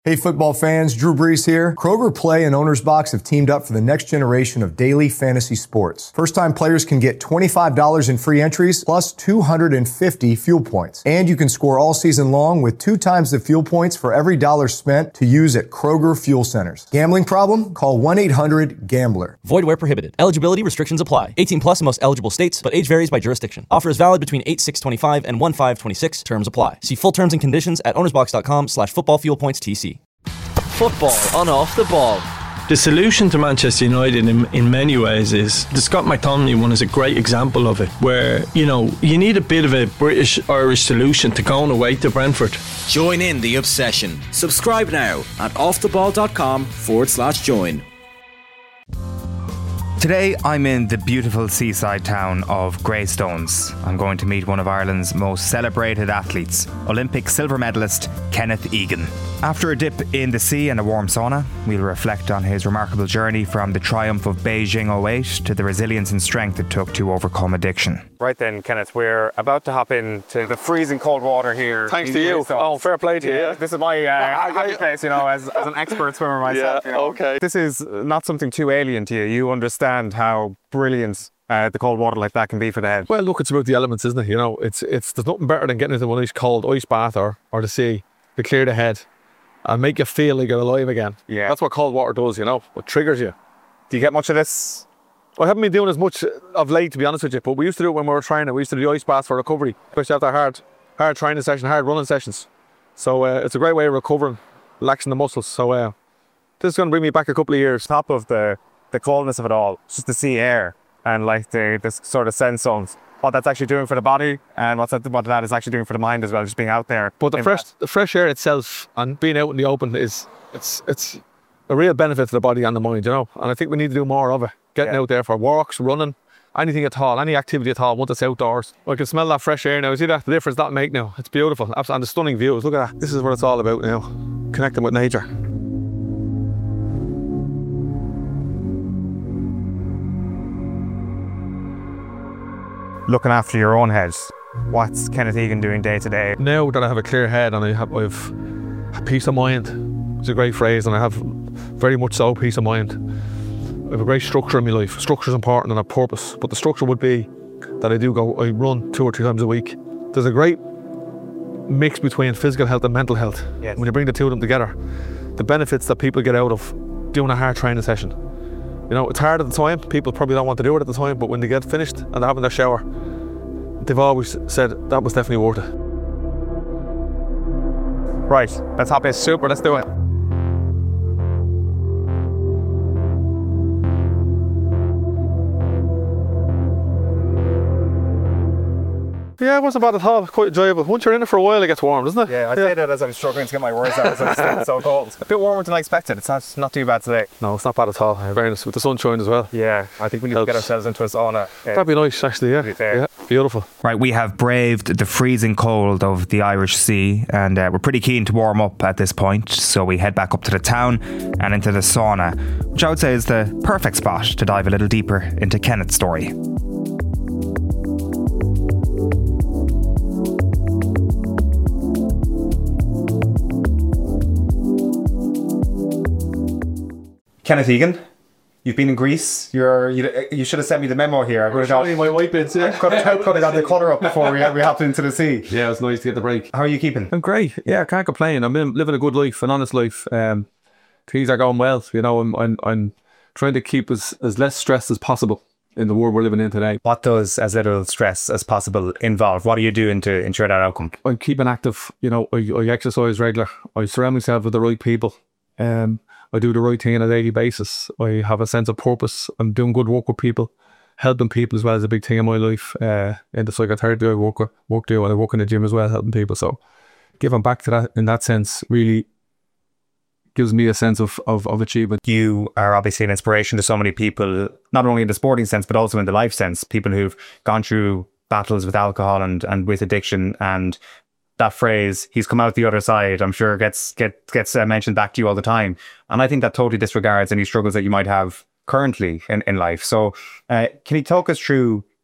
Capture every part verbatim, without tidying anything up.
Hey football fans, Drew Brees here. Kroger Play and Owner's Box have teamed up for the next generation of daily fantasy sports. First-time players can get twenty-five dollars in free entries plus two hundred fifty fuel points. And you can score all season long with two times the fuel points for every dollar spent to use at Kroger Fuel Centers. Gambling problem? Call one eight hundred gambler. Void where prohibited. Eligibility restrictions apply. eighteen plus in most eligible states, but age varies by jurisdiction. Offer is valid between eight six twenty-five and one five twenty-six. Terms apply. See full terms and conditions at ownersbox.com slash football fuel points TC. Football on Off the Ball. The solution to Manchester United in, in many ways is the Scott McTominay one is a great example of it, where you know you need a bit of a British Irish solution to going away to Brentford. Join in the obsession. Subscribe now at offtheball.com forward slash join. Today I'm in the beautiful seaside town of Greystones. I'm going to meet one of Ireland's most celebrated athletes, Olympic silver medalist Kenneth Egan. After a dip in the sea and a warm sauna, we'll reflect on his remarkable journey from the triumph of Beijing oh eight to the resilience and strength it took to overcome addiction. Right then, Kenneth, we're about to hop into the freezing cold water here. Thanks to you. Oh, fair play to you. Yeah. This is my uh, happy place, you know, as, as an expert swimmer myself. Yeah, you know. okay. This is not something too alien to you. You understand how brilliant uh, the cold water like that can be for the head. Well, look, it's about the elements, isn't it? You know, it's it's there's nothing better than getting into one of these cold ice bath or, or the sea to clear the head and make you feel like you're alive again. Yeah. That's what cold water does, you know. It triggers you. Do you get much of this? I haven't been doing as much of late, to be honest with you, but we used to do it when we were training. We used to do the ice baths for recovery, especially after hard, hard training session, hard running sessions. So uh, it's a great way of recovering, relaxing the muscles. So uh, this is going to bring me back a couple of years. Top of the, the coldness of it all, just the sea air and like the this sort of sense of what that's actually doing for the body and what's that, what that is actually doing for the mind as well, just being out there. But the fresh, the fresh air itself and being out in the open is it's it's a real benefit to the body and the mind, you know. And I think we need to do more of it. Getting yeah. out there for walks, running, anything at all, any activity at all, once it's outdoors. I can smell that fresh air now. See that? The difference that'll make now. It's beautiful. And the stunning views. Look at that. This is what it's all about now. Connecting with nature. Looking after your own head, what's Kenneth Egan doing day to day? Now that I have a clear head and I have I've a peace of mind, it's a great phrase, and I have very much so peace of mind. I have a great structure in my life. Structure is important and a purpose, but the structure would be that I do go, I run two or three times a week. There's a great mix between physical health and mental health. Yes. When you bring the two of them together, the benefits that people get out of doing a hard training session. You know, it's hard at the time. People probably don't want to do it at the time, but when they get finished and they're having their shower, they've always said that was definitely worth it. Right, let's hop in. Super, let's do it. Yeah, it wasn't bad at all. Quite enjoyable. Once you're in it for a while, it gets warm, doesn't it? Yeah, I yeah. say that as I was struggling to get my words out. It's so cold. A bit warmer than I expected. It's not not too bad today. No, it's not bad at all. Very nice with the sunshine as well. Yeah, I think we need Helps. to get ourselves into a sauna. Yeah. That'd be nice, actually. Yeah, yeah, beautiful. Right, we have braved the freezing cold of the Irish Sea, and uh, we're pretty keen to warm up at this point. So we head back up to the town and into the sauna, which I would say is the perfect spot to dive a little deeper into Kenneth's story. Kenneth Egan, you've been in Greece. You're you, you should have sent me the memo here. I could have got my white bits. Yeah, could have got the colour up before we we hopped into the sea. Yeah, it was nice to get the break. How are you keeping? I'm great. Yeah, I can't complain. I'm living a good life, an honest life. Um, things are going well. You know, I'm I'm, I'm trying to keep as, as less stressed as possible in the world we're living in today. What does as little stress as possible involve? What are you doing to ensure that outcome? I'm keeping active. You know, I, I exercise regular. I surround myself with the right people. Um. I do the right thing on a daily basis. I have a sense of purpose. I'm doing good work with people. Helping people as well is a big thing in my life. Uh, in the psychotherapy I work, work do, and I work in the gym as well, helping people. So giving back to that in that sense really gives me a sense of, of, of achievement. You are obviously an inspiration to so many people, not only in the sporting sense, but also in the life sense. People who've gone through battles with alcohol and, and with addiction, and that phrase, he's come out the other side, I'm sure gets get, gets uh, mentioned back to you all the time. And I think that totally disregards any struggles that you might have currently in, in life. So uh, can you talk us through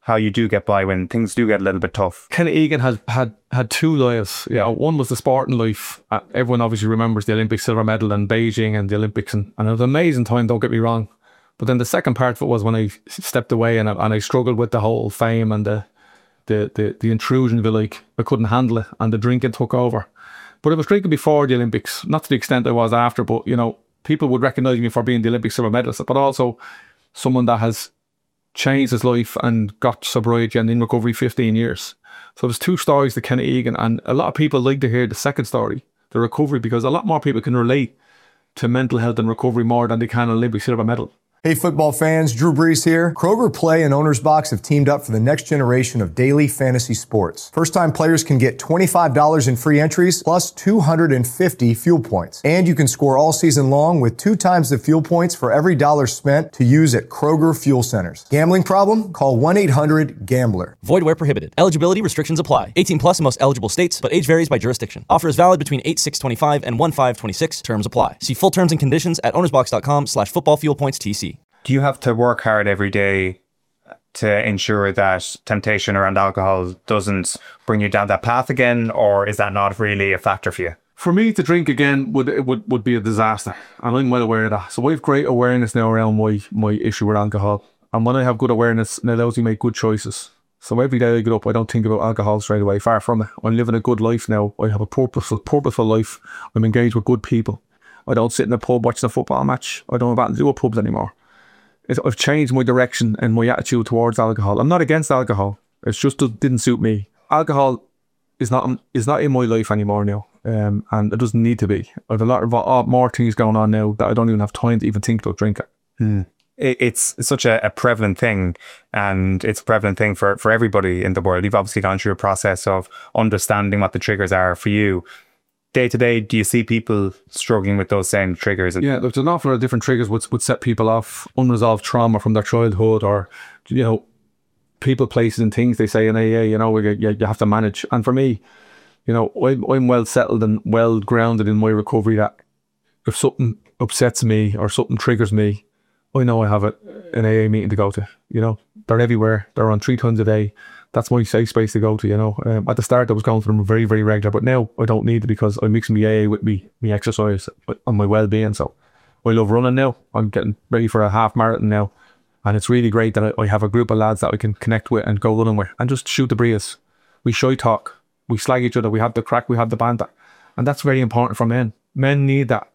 how you do get by when things do get a little bit tough. Kenneth Egan has had had two lives. Yeah, one was the sporting life. Uh, everyone obviously remembers the Olympic silver medal in Beijing and the Olympics, and, and it was an amazing time. Don't get me wrong, but then the second part of it was when I stepped away and I, and I struggled with the whole fame and the the the, the intrusion. If you like, I couldn't handle it, and the drinking took over. But I was drinking before the Olympics, not to the extent I was after. But you know, people would recognise me for being the Olympic silver medalist, but also someone that has changed his life and got sobriety and in recovery fifteen years. So there's two stories to Kenneth Egan, and a lot of people like to hear the second story, the recovery, because a lot more people can relate to mental health and recovery more than they can an Olympic silver medal. Hey football fans, Drew Brees here. Kroger Play and Owner's Box have teamed up for the next generation of daily fantasy sports. First-time players can get twenty-five dollars in free entries plus two hundred fifty fuel points. And you can score all season long with two times the fuel points for every dollar spent to use at Kroger fuel centers. Gambling problem? Call one eight hundred gambler. Void where prohibited. Eligibility restrictions apply. eighteen plus in most eligible states, but age varies by jurisdiction. Offer is valid between eight six twenty-five and one five twenty-six. Terms apply. See full terms and conditions at ownersbox.com slash football fuel points TC. Do you have to work hard every day to ensure that temptation around alcohol doesn't bring you down that path again, or is that not really a factor for you? For me to drink again would it would, would be a disaster, and I'm well aware of that. So I have great awareness now around my, my issue with alcohol, and when I have good awareness, it allows me to make good choices. So every day I get up, I don't think about alcohol straight away, far from it. I'm living a good life now. I have a purposeful, purposeful life. I'm engaged with good people. I don't sit in a pub watching a football match. I don't have anything to do with pubs anymore. I've changed my direction and my attitude towards alcohol. I'm not against alcohol. It's just it didn't suit me. Alcohol is not is not in my life anymore now, um, and it doesn't need to be. I have a lot of uh, more things going on now that I don't even have time to even think about drinking. Hmm. It's such a, a prevalent thing, and it's a prevalent thing for, for everybody in the world. You've obviously gone through a process of understanding what the triggers are for you. Day to day, do you see people struggling with those same triggers? Yeah, there's an awful lot of different triggers which would set people off. Unresolved trauma from their childhood, or, you know, people, places and things they say in A A, you know, you, you have to manage. And for me, you know, I'm, I'm well settled and well grounded in my recovery that if something upsets me or something triggers me, I know I have a, an A A meeting to go to. You know, they're everywhere. They're on three times a day. That's my safe space to go to, you know. Um, at the start, I was going to them very, very regular, but now I don't need it because I'm mixing my A A with me, me exercise and my well-being. So I love running now. I'm getting ready for a half marathon now. And it's really great that I, I have a group of lads that I can connect with and go running with and just shoot the breeze. We shy talk. We slag each other. We have the crack. We have the banter. And that's very important for men. Men need that.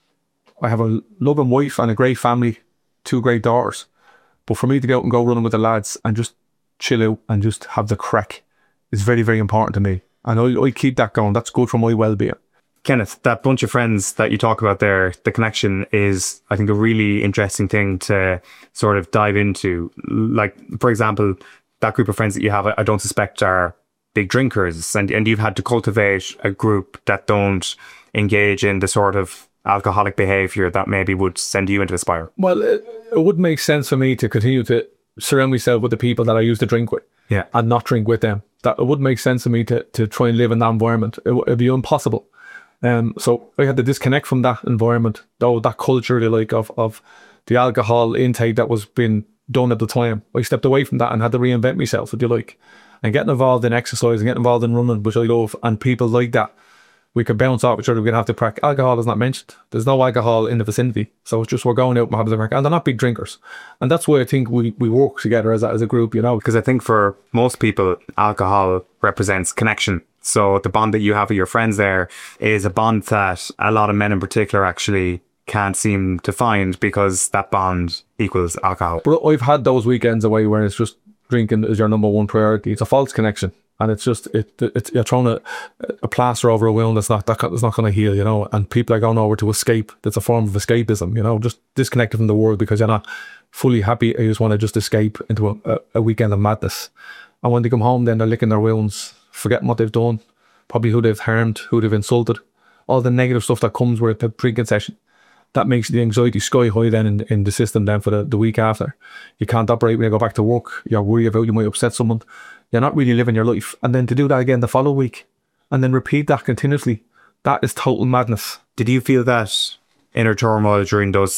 I have a loving wife and a great family, two great daughters. But for me to go out and go running with the lads and just chill out and just have the crack is very, very important to me. And I, I keep that going. That's good for my well-being. Kenneth, that bunch of friends that you talk about there, the connection is, I think, a really interesting thing to sort of dive into. Like, for example, that group of friends that you have, I don't suspect are big drinkers, and, and you've had to cultivate a group that don't engage in the sort of alcoholic behaviour that maybe would send you into a spiral. Well, it, it wouldn't make sense for me to continue to surround myself with the people that I used to drink with, yeah, and not drink with them. That it wouldn't make sense for me to to try and live in that environment. It would be impossible. Um, so I had to disconnect from that environment, though that culture, if you like, of of the alcohol intake that was being done at the time. I stepped away from that and had to reinvent myself, if you like, and getting involved in exercise and getting involved in running, which I love, and people like that. We could bounce off each other. We're going to have to crack. Alcohol is not mentioned. There's no alcohol in the vicinity. So it's just we're going out and having a crack. And they're not big drinkers. And that's why I think we, we work together as a, as a group, you know. Because I think for most people, alcohol represents connection. So the bond that you have with your friends there is a bond that a lot of men in particular actually can't seem to find, because that bond equals alcohol. But I've had those weekends away where it's just drinking is your number one priority. It's a false connection. And it's just, it, it's you're throwing a, a plaster over a wound that's not, that, that's not going to heal, you know. And people are going over to escape. That's a form of escapism, you know, just disconnected from the world because you're not fully happy. You just want to just escape into a, a, a weekend of madness. And when they come home, then they're licking their wounds, forgetting what they've done, probably who they've harmed, who they've insulted, all the negative stuff that comes with the drinking session. That makes the anxiety sky high then in, in the system then for the, the week after. You can't operate when you go back to work. You're worried about you might upset someone. You're not really living your life. And then to do that again the following week and then repeat that continuously, that is total madness. Did you feel that inner turmoil during those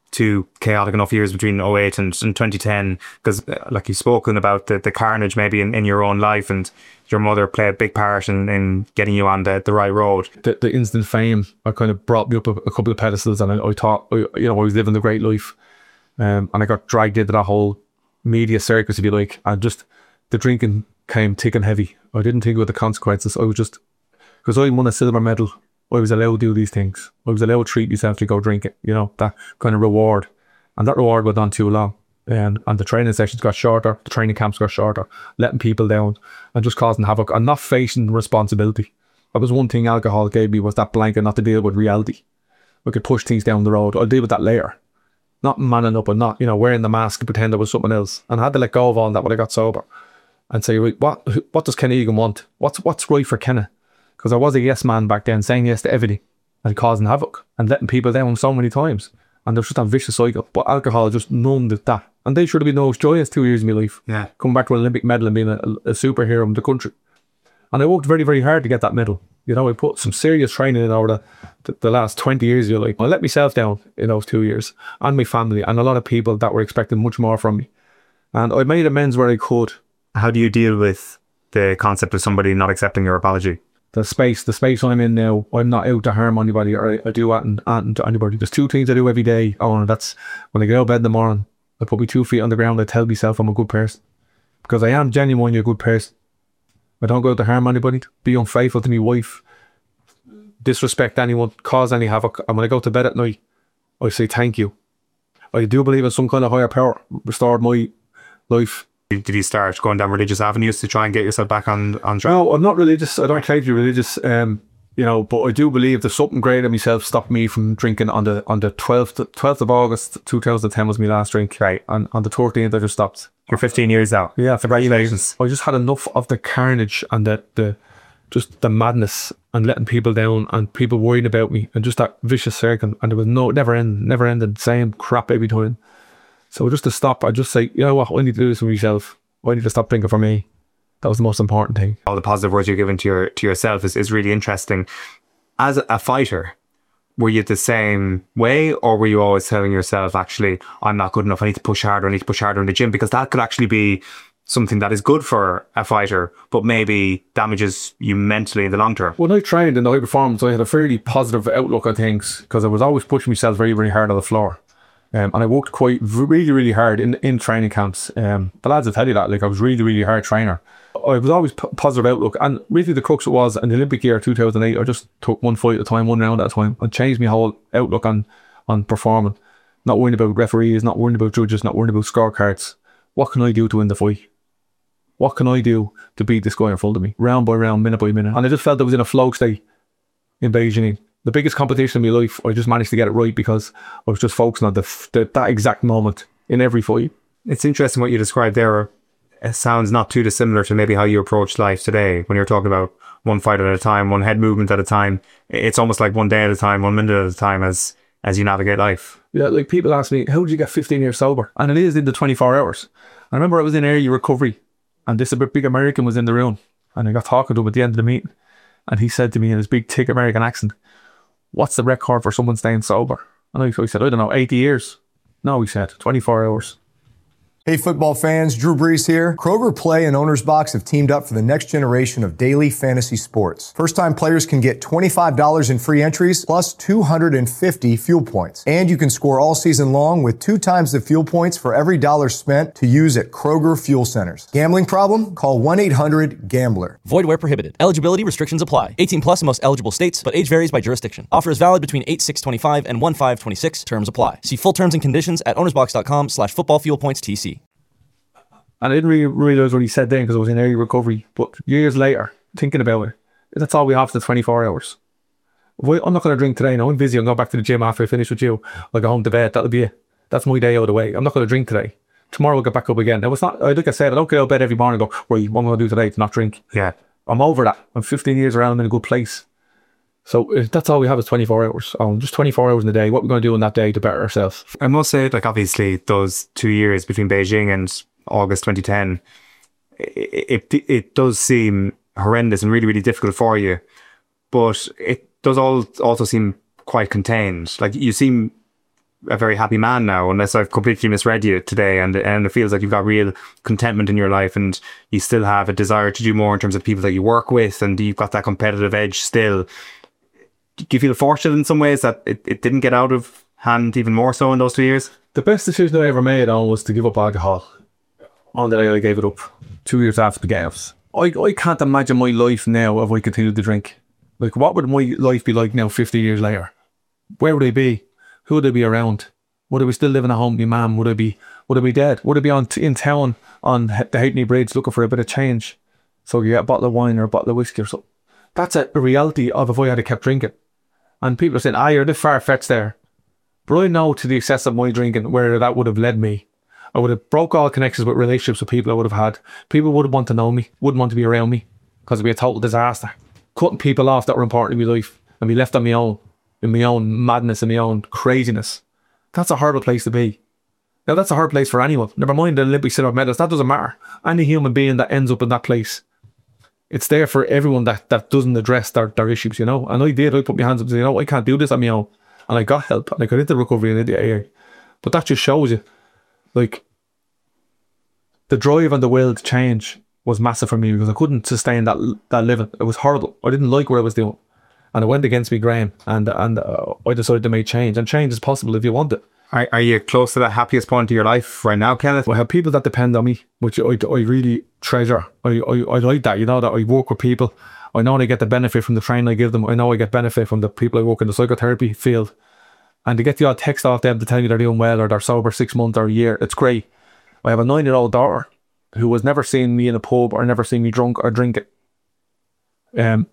two chaotic enough years between oh eight and, and twenty ten, because uh, like you've spoken about the, the carnage maybe in, in your own life, and your mother played a big part in, in getting you on the, the right road. The, the instant fame, I kind of brought me up a, a couple of pedestals, and I, I thought, I, you know, I was living the great life. Um, and I got dragged into that whole media circus, if you like, and just the drinking came thick and heavy. I didn't think about the consequences. I was just, because I won a silver medal, I was allowed to do these things. I was allowed to treat myself to go drinking, you know, that kind of reward. And that reward went on too long. And, and the training sessions got shorter, the training camps got shorter, letting people down and just causing havoc and not facing responsibility. That was one thing alcohol gave me, was that blanket not to deal with reality. I could push things down the road. I'll deal with that later. Not manning up and not, you know, wearing the mask and pretend I was something else. And I had to let go of all that when I got sober and say, right, what what does Kenny Egan want? What's what's right for Kenny? Because I was a yes man back then, saying yes to everything and causing havoc and letting people down so many times. And there was just that vicious cycle. But alcohol just numbed that. And they should have been those joyous two years of my life. Yeah. Coming back to an Olympic medal and being a, a superhero in the country. And I worked very, very hard to get that medal. You know, I put some serious training in over the, the, the last twenty years, you like. I let myself down in those two years, and my family, and a lot of people that were expecting much more from me. And I made amends where I could. How do you deal with the concept of somebody not accepting your apology? The space, the space I'm in now, I'm not out to harm anybody, or I, I do anything, anything to anybody. There's two things I do every day. Oh, and that's when I get out of bed in the morning, I put my two feet on the ground, I tell myself I'm a good person. Because I am genuinely a good person. I don't go out to harm anybody, be unfaithful to my wife, disrespect anyone, cause any havoc. And when I go to bed at night, I say thank you. I do believe in some kind of higher power restored my life. Did you start going down religious avenues to try and get yourself back on, on track? No, I'm not religious. I don't claim to be religious, um, you know, but I do believe there's something greater than myself stopped me from drinking on the on the twelfth of August two thousand ten was my last drink. Right. And on the thirteenth I just stopped. You're fifteen years out. Yeah, congratulations. I just had enough of the carnage and the, the just the madness and letting people down and people worrying about me and just that vicious circle, and there was no never end never ended same crap every time. So just to stop, I just say, you know what, I need to do this for myself. I need to stop drinking for me. That was the most important thing. All the positive words you're giving to your to yourself is, is really interesting. As a fighter, were you the same way, or were you always telling yourself, actually, I'm not good enough, I need to push harder, I need to push harder in the gym? Because that could actually be something that is good for a fighter, but maybe damages you mentally in the long term. When I trained in the high performance, I had a fairly positive outlook on things because I was always pushing myself very, very hard on the floor. Um, and I worked quite really, really hard in, in training camps. Um, the lads will tell you that, like I was really, really hard trainer. I was always p- positive outlook, and really the crux it was in the Olympic year two thousand eight, I just took one fight at a time, one round at a time, and changed my whole outlook on, on performing. Not worrying about referees, not worrying about judges, not worrying about scorecards. What can I do to win the fight? What can I do to beat this guy in front of me? Round by round, minute by minute. And I just felt I was in a flow state in Beijing. The biggest competition in my life, I just managed to get it right because I was just focusing on the, the that exact moment in every fight. It's interesting what you described there. It sounds not too dissimilar to maybe how you approach life today when you're talking about one fight at a time, one head movement at a time. It's almost like one day at a time, one minute at a time as as you navigate life. Yeah, like people ask me, how did you get fifteen years sober? And it is in the twenty-four hours. I remember I was in area recovery and this big American was in the room and I got talking to him at the end of the meeting and he said to me in his big thick American accent, what's the record for someone staying sober? And I, I said, I don't know, eighty years. No, he said, twenty-four hours. Hey football fans, Drew Brees here. Kroger Play and Owner's Box have teamed up for the next generation of daily fantasy sports. First-time players can get twenty-five dollars in free entries plus two hundred fifty fuel points. And you can score all season long with two times the fuel points for every dollar spent to use at Kroger Fuel Centers. Gambling problem? Call one eight hundred gambler. Void where prohibited. Eligibility restrictions apply. eighteen plus in most eligible states, but age varies by jurisdiction. Offer is valid between eight six twenty-five and one five twenty-six. Terms apply. See full terms and conditions at ownersbox.com slash football fuel points TC. And I didn't really realise what he said then because I was in area recovery. But years later, thinking about it, that's all we have for the twenty-four hours. If I, I'm not going to drink today. No, I'm busy. I'll go back to the gym after I finish with you. I'll go home to bed. That'll be it. That's my day out of the way. I'm not going to drink today. Tomorrow I'll get back up again. Now, it's not, like I said, I don't get out of bed every morning and go, right, what am I going to do today to not drink? Yeah. I'm over that. I'm fifteen years around. I'm in a good place. So uh, that's all we have is twenty-four hours. Um, just twenty-four hours in a day. What we're going to do in that day to better ourselves. I must say, like, obviously, those two years between Beijing and August twenty ten, it, it it does seem horrendous and really, really difficult for you, but it does all also seem quite contained. Like, you seem a very happy man now, unless I've completely misread you today, and and it feels like you've got real contentment in your life, and you still have a desire to do more in terms of people that you work with, and you've got that competitive edge still. Do you feel fortunate in some ways that it, it didn't get out of hand even more so in those two years? The best decision I ever made on was to give up alcohol. On the day I gave it up, two years after the games. I, I can't imagine my life now if I continued to drink. Like, what would my life be like now fifty years later? Where would I be? Who would I be around? Would I be still living at home with my mum? Would I be Would I be dead? Would I be on t- in town on the Halfpenny Bridge looking for a bit of change? So you get a bottle of wine or a bottle of whiskey or something. That's a, a reality of if I had kept drinking. And people are saying, ah, you're a bit far-fetched there. But I know to the excess of my drinking where that would have led me. I would have broke all connections with relationships with people I would have had. People wouldn't want to know me, wouldn't want to be around me, because it'd be a total disaster. Cutting people off that were important in my life and be left on my own, in my own madness and my own craziness. That's a horrible place to be. Now, that's a hard place for anyone. Never mind the Olympic silver medals, that doesn't matter. Any human being that ends up in that place, it's there for everyone that, that doesn't address their, their issues, you know. And I did, I put my hands up and said, you know, I can't do this on my own. And I got help, and I got into recovery and into A A. But that just shows you, like, the drive and the will to change was massive for me, because I couldn't sustain that that living. It was horrible. I didn't like what I was doing. And it went against me, Graham. And and uh, I decided to make change. And change is possible if you want it. Are, are you close to the happiest point of your life right now, Kenneth? I have people that depend on me, which I, I really treasure. I, I, I like that, you know, that I work with people. I know I get the benefit from the training I give them. I know I get benefit from the people I work in the psychotherapy field. And to get the odd text off them to tell me they're doing well or they're sober six months or a year, it's great. I have a nine-year-old daughter who has never seen me in a pub or never seen me drunk or drinking. Um,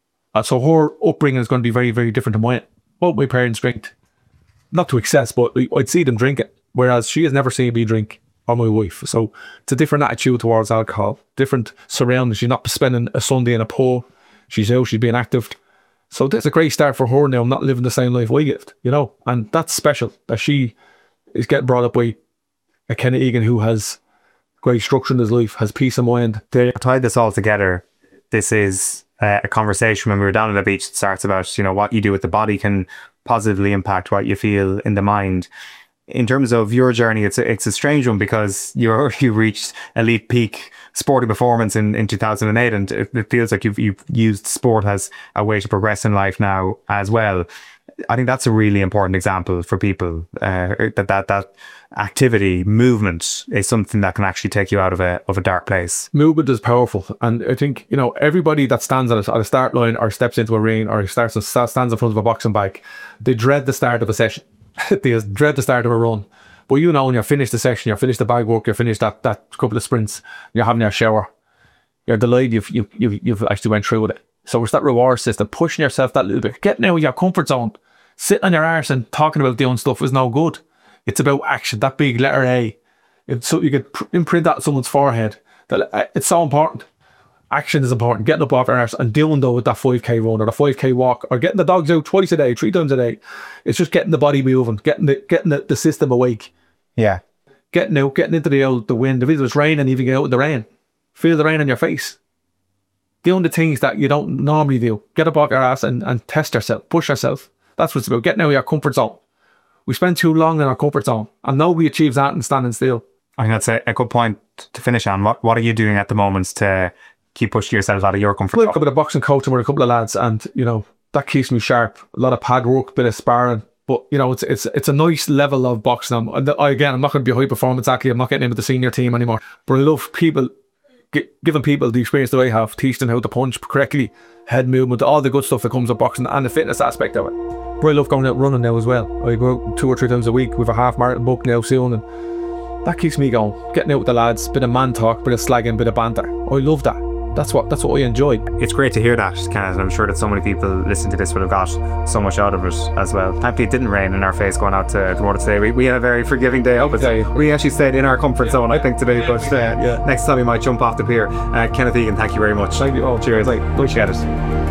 so her upbringing is going to be very, very different to mine. Both my parents drink. Not to excess, but I'd see them drink it. Whereas she has never seen me drink, or my wife. So it's a different attitude towards alcohol. Different surroundings. She's not spending a Sunday in a pub. She's out, she's being active. So that's a great start for her now. I'm not living the same life I lived, you know. And that's special, that she is getting brought up by a Kenneth Egan who has great structure in his life, has peace of mind. To tie this all together, this is uh, a conversation when we were down on the beach that starts about, you know, what you do with the body can positively impact what you feel in the mind. In terms of your journey, it's a, it's a strange one, because you're you reached elite peak sporting performance in, in two thousand eight, and it, it feels like you've you've used sport as a way to progress in life now as well. I think that's a really important example for people, uh, that that that activity, movement, is something that can actually take you out of a of a dark place. Movement is powerful, and I think, you know, everybody that stands at a, at a start line or steps into a ring or starts stands in front of a boxing bag, they dread the start of a session. They dread the start of a run. But you know, when you're finished the session, you're finished the bag work, you're finished that, that couple of sprints, you're having your shower, you're delighted you've, you've, you've, you've actually went through with it. So it's that reward system, pushing yourself that little bit, getting out of your comfort zone. Sitting on your arse and talking about doing stuff is no good. It's about action, that big letter A. It's so you could imprint that on someone's forehead. That it's so important. Action is important. Getting up off your arse and doing though with that five K run or the five K walk, or getting the dogs out twice a day, three times a day. It's just getting the body moving, getting the getting the, the system awake. Yeah. Getting out, getting into the old the wind. If it's raining, even get out in the rain. Feel the rain on your face. Doing the things that you don't normally do. Get up off your ass and, and test yourself, push yourself. That's what it's about. Getting out of your comfort zone. We spend too long in our comfort zone, and nobody achieves that in standing still. I think that's a, a good point to finish on. What What are you doing at the moment to keep pushing yourself out of your comfort zone? I've got a bit of boxing coaching with a couple of lads, and you know that keeps me sharp. A lot of pad work, a bit of sparring, but you know it's it's it's a nice level of boxing. I'm, I, again, I'm not going to be a high performance athlete. I'm not getting into the senior team anymore. But I love people, g- giving people the experience that I have, teaching them how to punch correctly, head movement, all the good stuff that comes with boxing, and the fitness aspect of it. But I love going out running now as well. I go out two or three times a week with a half marathon book now soon, and that keeps me going. Getting out with the lads, bit of man talk, bit of slagging, bit of banter. I love that. That's what that's what I enjoy. It's great to hear that, Kenneth, and I'm sure that so many people listening to this would have got so much out of it as well. Thankfully it didn't rain in our face going out to the water today. We, we had a very forgiving day up. We actually stayed in our comfort zone, I think, today, but uh, yeah. Next time we might jump off the pier. Uh, Kenneth Egan, thank you very much. Thank you. Oh, cheers. Like, appreciate it.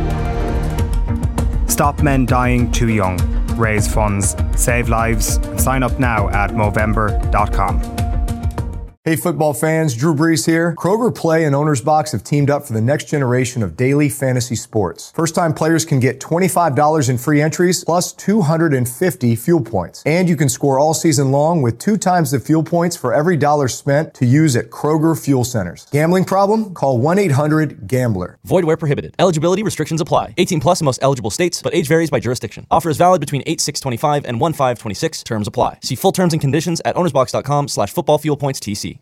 Stop men dying too young. Raise funds, save lives, and sign up now at Movember dot com. Hey football fans, Drew Brees here. Kroger Play and Owner's Box have teamed up for the next generation of daily fantasy sports. First-time players can get twenty-five dollars in free entries plus two hundred fifty fuel points. And you can score all season long with two times the fuel points for every dollar spent to use at Kroger Fuel Centers. Gambling problem? Call one eight hundred gambler. Void where prohibited. Eligibility restrictions apply. eighteen plus in most eligible states, but age varies by jurisdiction. Offer is valid between eight six twenty-five and one five twenty-six. Terms apply. See full terms and conditions at ownersbox.com slash football fuel points TC.